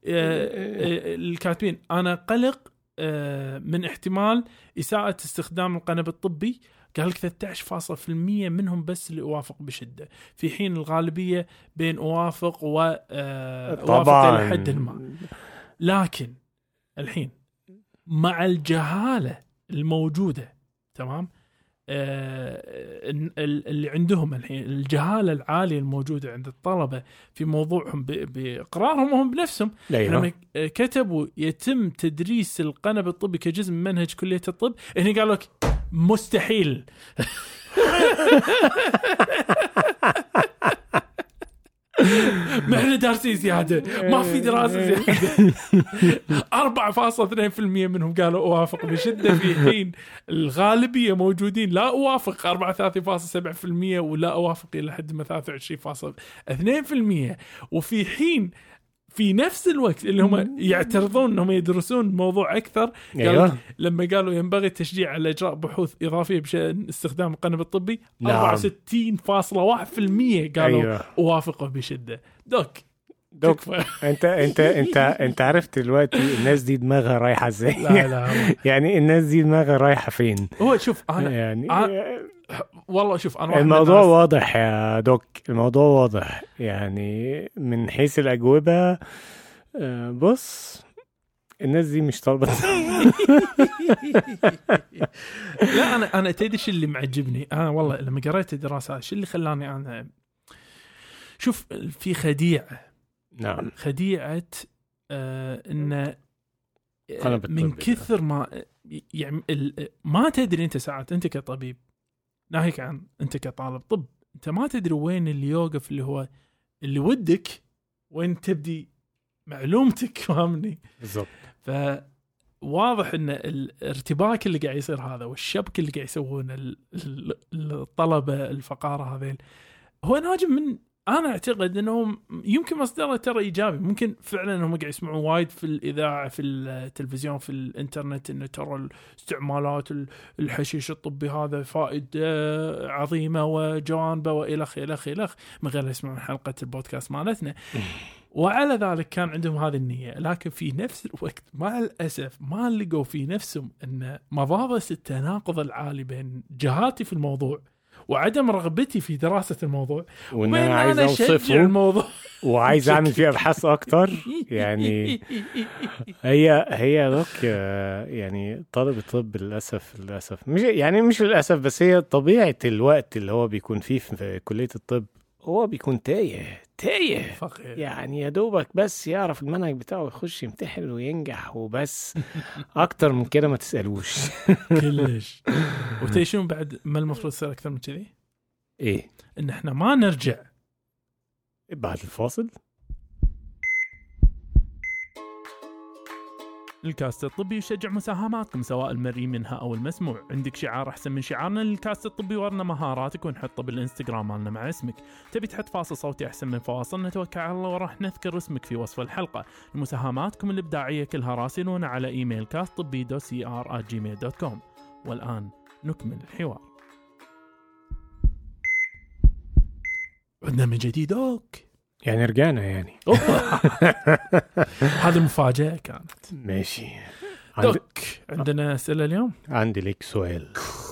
الكاتبين أنا قلق من احتمال إساءة استخدام القنب الطبي، قال لك ثلاثة عشر فاصلة بالمئة منهم بس اللي أوافق بشدة، في حين الغالبية بين أوافق وأوافق إلى حد ما. لكن الحين مع الجهالة الموجودة تمام آه اللي عندهم الحين، الجهالة العالية الموجودة عند الطلبة في موضوعهم بإقرارهم هم بنفسهم. لما كتبوا يتم تدريس القنب الطبي كجزء من منهج كلية الطب، هنا قالوا لك مستحيل. ما احنا دارسين زيادة، ما في دراسة زيادة. أربعة فاصلة اثنين بالمئة منهم قالوا أوافق بشدة، في حين الغالبية موجودين لا أوافق أربعة وثلاثين فاصلة سبعة بالمئة ولا أوافق إلى حد ما ثلاثة وعشرين فاصلة اثنين بالمئة. وفي حين في نفس الوقت اللي هم يعترضون أنهم يدرسون الموضوع أكثر، قالوا لما قالوا ينبغي التشجيع على إجراء بحوث إضافية بشأن استخدام القنب الطبي، نعم. أربعة وستين فاصلة واحد بالمئة قالوا أيوة. أوافقوا بشدة. دوك دوك انت انت انت انت عرفت دلوقتي الناس دي دماغها رايحه ازاي؟ لا لا يعني الناس دي دماغها رايحه فين؟ هو شوف انا يعني أنا والله شوف انا الموضوع واضح يا دوك، الموضوع واضح يعني من حيث الاجوبه. بص الناس دي مش طالبه. لا انا انا تدري شو اللي معجبني انا والله لما قريت الدراسات، شو اللي خلاني انا شوف في خديعه. نعم خديعة آه إن من كثر ما يعني ما تدري أنت ساعات أنت كطبيب، ناهيك عن أنت كطالب طب، أنت ما تدري وين اللي يوقف اللي هو اللي ودك وين تبدي معلومتك، فاهمني؟ بالضبط. فواضح إن الارتباك اللي قاعد يصير هذا والشبك اللي قاعد يسوون الطلبة الفقارة هذيل هو ناجم من، أنا أعتقد أنهم يمكن مصدره ترى إيجابي. ممكن فعلا أنهم قاعد يسمعون وايد في الإذاعة في التلفزيون في الإنترنت إنه ترى الاستعمالات الحشيش الطبي هذا فائدة عظيمة وجوانبه وإلخ إلخ إلخ من غير يسمعون حلقة البودكاست مالتنا. وعلى ذلك كان عندهم هذه النية، لكن في نفس الوقت مع الأسف ما لقوا في نفسهم أن مضاضة التناقض العالي بين جهاتي في الموضوع وعدم رغبتي في دراسة الموضوع، وإن أنا عايز أوصفه الموضوع وعايز أعمل فيه أبحاث أكتر. يعني هي هي دوك يعني طالب الطب للأسف للأسف مش يعني مش للأسف بس هي طبيعة الوقت اللي هو بيكون فيه في كلية الطب، هو بيكون تايه تايه فقير. يعني يا دوبك بس يعرف المنهج بتاعه يخش يمتحن وينجح وبس. أكتر من كده ما تسألوش. كلش. وتيشون بعد ما المفروض يصير أكثر من كذي؟ إيه؟ إن إحنا ما نرجع بعد الفاصل. الكاست الطبي يشجع مساهماتكم سواء المرئي منها أو المسموع. عندك شعار أحسن من شعارنا للكاست الطبي؟ ورنا مهاراتك ونحطه بالإنستغرام مالنا مع اسمك. تبي تحط فاصل صوتي أحسن من فواصل؟ نتوكل على الله وراح نذكر اسمك في وصف الحلقة. مساهماتكم الإبداعية كلها راسلونا على إيميل كاست طبي دوت سي آر آت جيميل دوت كوم. والآن نكمل الحوار. عندنا من جديد أوك يعني رجعنا يعني. هذه مفاجأة كانت. ماشي عند... دوك عندنا أسئلة اليوم. عندي لك سؤال.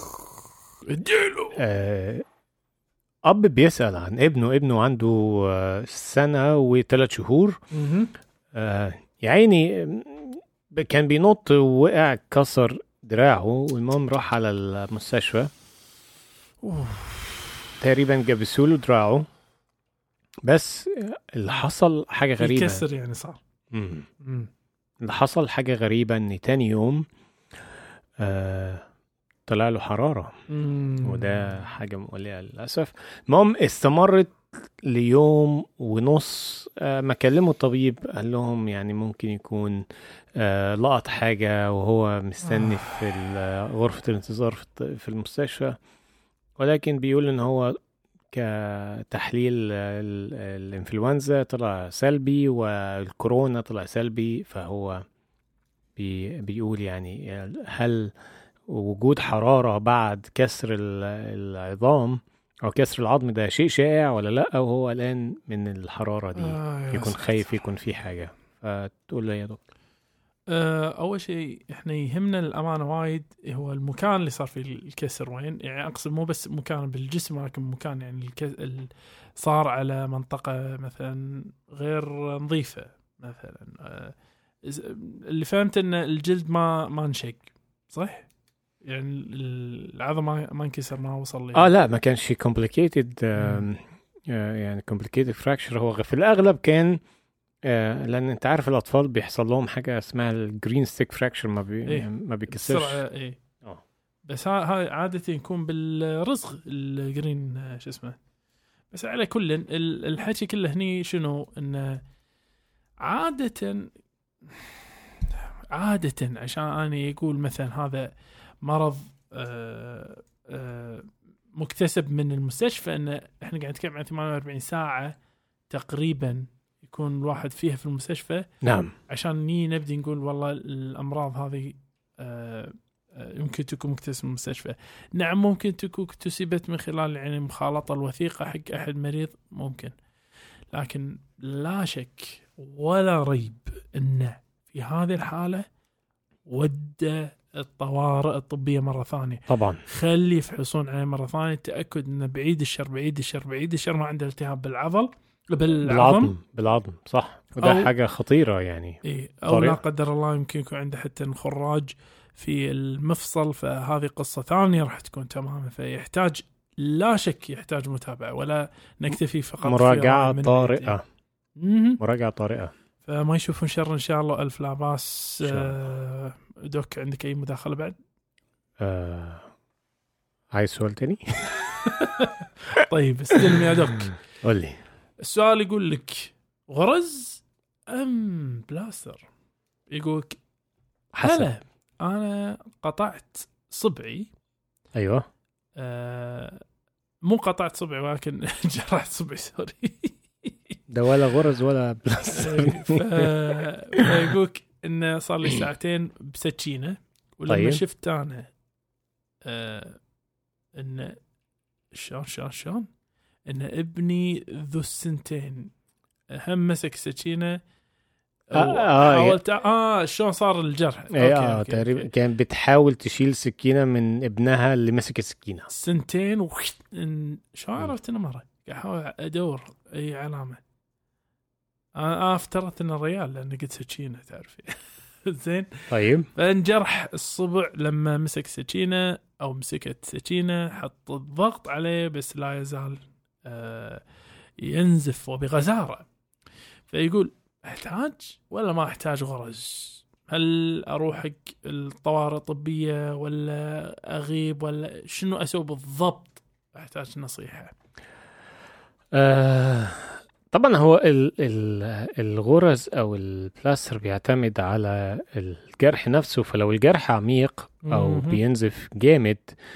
اديله. آه... أب بيسأل عن ابنه ابنه عنده آه سنة وثلاث شهور. آه... يعني كان بينط ووقع كسر دراعه والمهم راح على المستشفى. أوه. تقريبا جابسوا له دراعه بس اللي حصل حاجة غريبة. يكسر يعني صار. مم. مم. اللي حصل حاجة غريبة ان تاني يوم آه طلع له حرارة. مم. وده حاجة مقلقة للأسف. المهم استمرت ليوم ونص. آه ما كلموا الطبيب قال لهم يعني ممكن يكون آه لقط حاجة وهو مستني آه. في غرفة الانتظار في المستشفى، ولكن بيقول ان هو كتحليل الانفلونزا طلع سلبي والكورونا طلع سلبي. فهو بي بيقول يعني هل وجود حرارة بعد كسر العظام أو كسر العظم ده شيء شائع ولا لأ، وهو الآن من الحرارة دي آه يكون خايف يكون في حاجة. فتقول له يا دكتور. أول شيء إحنا يهمنا الأمانة وايد هو المكان اللي صار فيه الكسر وين. يعني أقصد مو بس مكان بالجسم لكن مكان يعني الكسر صار على منطقة مثلا غير نظيفة مثلا. اللي فهمت إن الجلد ما ما انشق صح؟ يعني العظم ما ما انكسر ما وصل لي. آه لا ما كانش complicated آه يعني complicated fracture. هو في الأغلب كان آه لأن أنت عارف الأطفال بيحصل لهم حاجة اسمها الجرين ستيك فراكشر ما بي إيه؟ ما بيكسرش. إيه. أوه. بس هاي عادة يكون بالرزق الجرين شو اسمه. بس على كل الحكي كله هني شنو إنه عادة عادة عشان أنا يقول مثلا هذا مرض آه آه مكتسب من المستشفى، إنه إحنا قاعد نتكلم عن ثمانية وأربعين ساعة تقريبا يكون الواحد فيها في المستشفى. نعم. عشان ني نبدي نقول والله الأمراض هذه آه يمكن تكون مكتسبة من المستشفى. نعم ممكن تكون اكتسبت من خلال يعني مخالطة الوثيقة حق أحد مريض ممكن، لكن لا شك ولا ريب إنه في هذه الحالة ودى الطوارئ الطبية مرة ثانية. طبعا خلي يفحصون عليه مرة ثانية، تأكد إنه بعيد الشر بعيد الشر بعيد الشر ما عنده التهاب بالعضل بالعظم بالعظم صح. وده حاجة خطيرة يعني. إيه أو لا قدر الله يمكن يكون عنده حتى انخراج في المفصل، فهذه قصة ثانية راح تكون تماما. فيحتاج لا شك يحتاج متابعة، ولا نكتفي فقط مراجعة طارئة. مراجعة طارئة فما يشوفون شر إن شاء الله. ألف لا باس. آه دوك عندك أي مداخلة بعد؟ آه عايز سؤال تاني؟ طيب استلم يا دوك. قول لي. السؤال يقول لك غرز أم بلاستر؟ يقولك هلا أنا قطعت صبعي. أيوة. آه مو قطعت صبعي ولكن جرحت صبعي سوري. ده ولا غرز ولا بلاستر. فيقولك إنه صار لي ساعتين بسكينة، ولما طيب. شفت أنا آه إنه شلون شلون شلون إن ابني ذو السنتين هم مسك سكينة آه حاولت اه شلون صار الجرح. أوكي اه تقريبا كان بتحاول تشيل سكينة من ابنها اللي مسك السكينة سنتين وش شو عرفت أنا مرة احاول ادور اي علامة. انا افترضت ان الريال لان قلت سكينة تعرفي. زين طيب. فانجرح الصبع لما مسك سكينة او مسكت سكينة، حط الضغط عليه بس لا يزال آه ينزف وبغزارة. فيقول احتاج ولا ما احتاج غرز؟ هل اروح حق الطوارئ الطبية ولا اغيب ولا شنو اسوي بالضبط؟ احتاج نصيحة. آه طبعا هو ال ال الغرز او البلاستر بيعتمد على الجرح نفسه، فلو الجرح عميق او مهم. بينزف جامد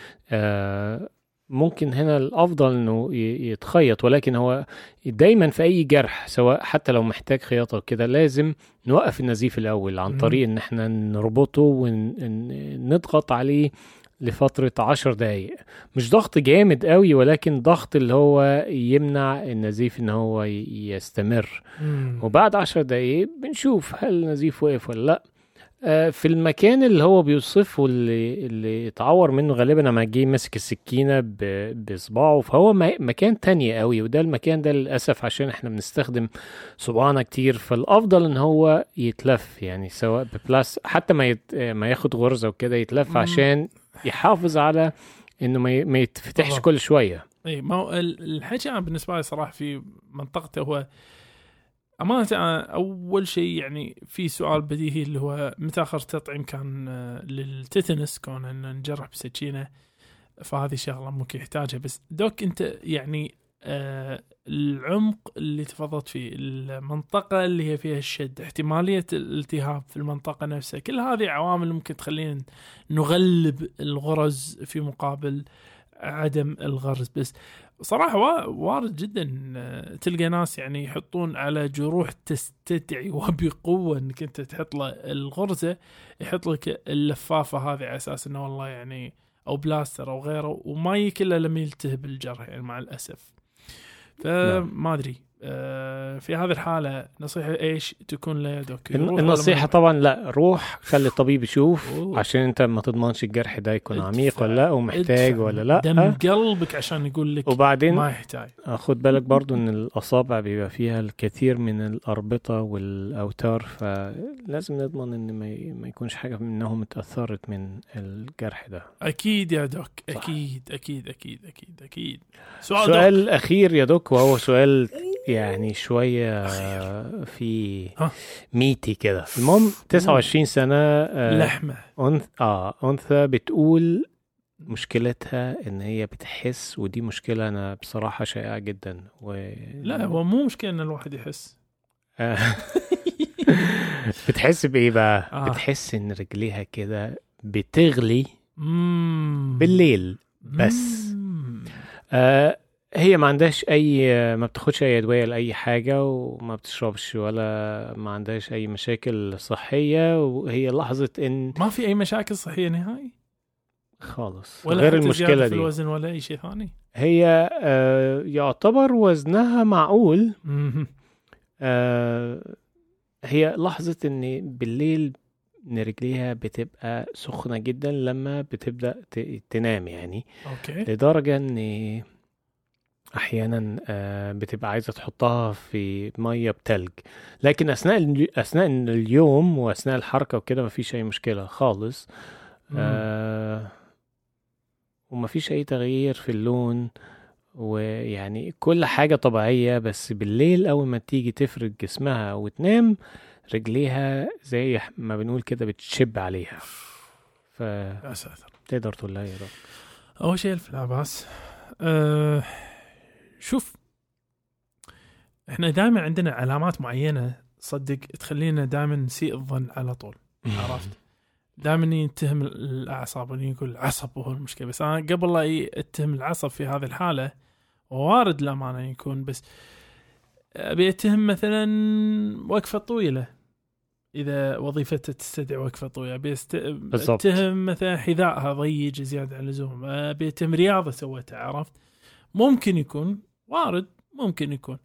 آه ممكن هنا الافضل انه ي- يتخيط، ولكن هو دايما في اي جرح سواء حتى لو محتاج خياطة كده لازم نوقف النزيف الاول عن مم. طريق ان احنا نربطه ونضغط عليه لفترة عشر دقايق. مش ضغط جامد قوي، ولكن ضغط اللي هو يمنع النزيف ان هو ي- يستمر. مم. وبعد عشر دقايق بنشوف هل النزيف وقف ولا لا. آه، في المكان اللي هو بيوصفه اللي اللي اتعور منه غالبا لما جه مسك السكينة ب- بصباعه، فهو م- مكان تاني قوي، وده المكان ده للأسف عشان احنا بنستخدم صباعنا كتير، فالأفضل ان هو يتلف يعني سواء ببلاس حتى ما يت... ما ياخد غرزة وكده يتلف مم. عشان يحافظ على انه ما ي- ما يتفتحش بالضبط. كل شوية. اي ما هو ال- الحكي انا بالنسبه لي صراحه في منطقته هو امانه أنا اول شيء يعني في سؤال بديهي اللي هو متى اخر تطعيم كان آه، للتيتنس، كون ان نجرح بسكينه، فهذه شغله ممكن يحتاجها. بس دوك انت يعني آه العمق اللي تفضلت فيه، المنطقه اللي هي فيها الشد، احتماليه الالتهاب في المنطقه نفسها، كل هذه عوامل ممكن تخلينا نغلب الغرز في مقابل عدم الغرز. بس صراحة وا- وارد جدا آه، تلقى ناس يعني يحطون على جروح تستدعي وبقوة انك انت تحط له الغرزة، يحط لك اللفافة هذه على اساس انه والله يعني او بلاستر او غيره، وما يكله لما يلتهب الجرح يعني مع الاسف. فما ادري آه، في هذه الحالة نصيحة ايش تكون له يا دوك؟ يروح ولا ما النصيحة يروح؟ طبعا لا، روح خلي الطبيب يشوف أوه. عشان انت ما تضمنش الجرح ده يكون ادفع- عميق ولا لا ومحتاج ادفع ولا لا. دم قلبك عشان يقول لك وبعدين ما يحتاج. خد بالك برضو ان الاصابع بيبقى فيها الكثير من الاربطة والاوتار، فلازم نضمن ان ما ي- ما يكونش حاجة منهم اتأثرت من الجرح ده. اكيد يا دوك، صح. اكيد اكيد اكيد اكيد اكيد. سؤال, سؤال دوك. اخير يا دوك، وهو سؤال يعني شوية في ها. ميتي كده. المهم تسعة وعشرين سنة آه، لحمة. أنث... اه انثى بتقول مشكلتها ان هي بتحس، ودي مشكلة انا بصراحة شائعة جدا و... لا هو مو مشكلة ان الواحد يحس. آه. بتحس بايه بقى؟ آه. بتحس ان رجليها كده بتغلي مم. بالليل بس. مم. آه هي ما عندهاش اي، ما بتاخدش اي ادوية لاي حاجة، وما بتشربش ولا ما عندهاش اي مشاكل صحية، وهي لاحظت ان ما في اي مشاكل صحية نهائي خالص ولا غير حتى زيادة المشكلة في دي. الوزن ولا اي شيء ثاني؟ هي آه يعتبر وزنها معقول. مم. آه هي لاحظت ان بالليل ان رجليها بتبقى سخنة جدا لما بتبدأ ت- تنام يعني، اوكي. لدرجة ان احيانا آه بتبقى عايزة تحطها في مية بتلج، لكن اثناء الي- اثناء اليوم واثناء الحركة وكده مفيش اي مشكلة خالص. آه ومفيش اي تغيير في اللون، ويعني كل حاجة طبيعية. بس بالليل أول ما تيجي تفرد جسمها وتنام رجليها زي ما بنقول كده بتشب عليها، يا ساتر. فتقدر تقول لها يا رب. اول شيء الف العباس أه شوف، احنا دائما عندنا علامات معينة صدق تخلينا دائما نسيء الظن على طول. عرفت؟ دائما يتهم الاعصاب ويقول العصب هو المشكله، بس انا قبل لا اتهم العصب في هذه الحاله وارد للامانه يكون، بس ابي اتهم مثلا وقفه طويله اذا وظيفتها تستدعي وقفه طويله، ابي است... اتهم مثلا حذائها ضيق زياده عن اللزوم، ابي اتهم رياضه سوتها. عرفت؟ ممكن يكون وارد، ممكن يكون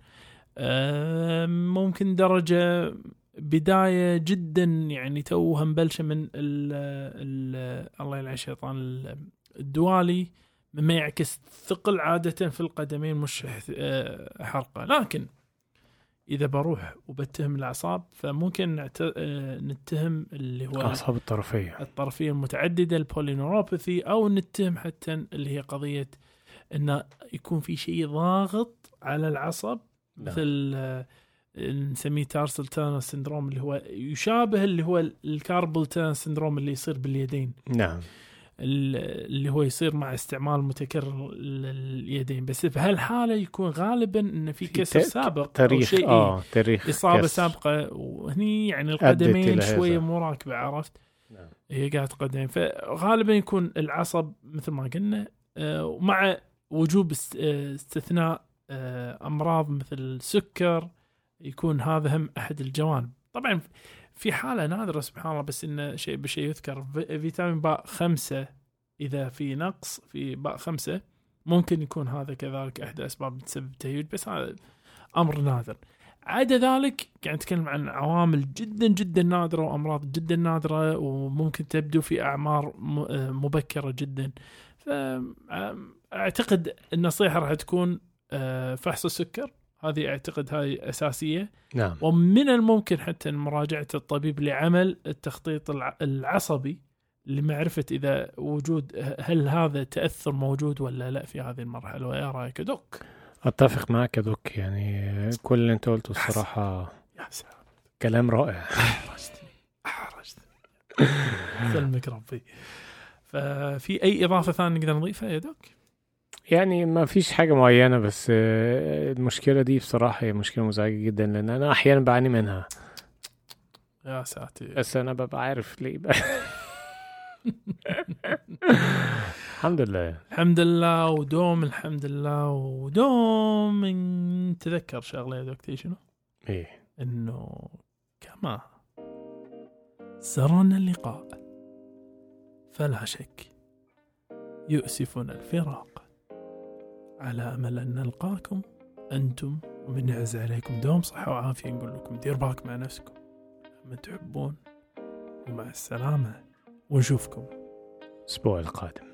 ممكن درجه بداية جدا يعني توها مبلشة من ال ال الله يلعن الشيطان الدوالي، مما يعكس ثقل عادة في القدمين مش حرقة. لكن إذا بروح وبتهم الأعصاب فممكن نتهم اللي هو الأعصاب الطرفية الطرفية المتعددة البولينوروباثي، أو نتهم حتى اللي هي قضية إنه يكون في شيء ضاغط على العصب مثل نسميه تارسل تيرنر سندروم، اللي هو يشابه اللي هو الكاربل تيرنر سندروم اللي يصير باليدين. نعم. اللي هو يصير مع استعمال متكرر لليدين. بس في هالحالة يكون غالبا إن في كسر سابق تاريخ أو شيء آه تاريخ إصابة كسر سابقة، وهني يعني القدمين شوية مو راكبة، عرفت؟ نعم. هي قاعد قدمين، فغالبا يكون العصب مثل ما قلنا، ومع وجوب استثناء أمراض مثل السكر يكون هذا هم أحد الجوانب. طبعا في حالة نادرة سبحان الله، بس إنه شيء بشيء يذكر، فيتامين باء خمسة إذا في نقص في باء خمسة ممكن يكون هذا كذلك أحد أسباب تسبب تهيج، بس هذا أمر نادر. عدا ذلك قاعد نتكلم عن عوامل جدا جدا نادرة وأمراض جدا نادرة، وممكن تبدو في أعمار مبكرة جدا. فأعتقد النصيحة راح تكون فحص السكر، هذه أعتقد هاي أساسية. نعم. ومن الممكن حتى مراجعة الطبيب لعمل التخطيط العصبي لمعرفة إذا وجود هل هذا تأثر موجود ولا لا في هذه المرحلة. ويا رأيك دوك؟ أتفق معك يا دوك، يعني كل اللي أنت قلته الصراحة يا سلام كلام رائع. أحرجتني أحرجتني سلمك ربي. ففي أي إضافة ثانية نقدر نضيفها يا دوك؟ يعني ما فيش حاجة معينة، بس المشكلة دي بصراحة هي مشكلة مزعجة جدا، لأن أنا أحيانا بعاني منها. يا ساتر. بس أنا ببقى عارف ليه بقى. الحمد لله الحمد لله ودوم الحمد لله ودوم. تذكر شغلة يا دكتور شنو؟ إيه؟ إنه كما سرنا اللقاء فلا شك يؤسفنا الفراق، على أمل أن نلقاكم أنتم ومن يعز عليكم دوم صحة وعافية. نقول لكم دير بالك مع نفسكم لما تحبون، ومع السلامة، ونشوفكم الأسبوع القادم.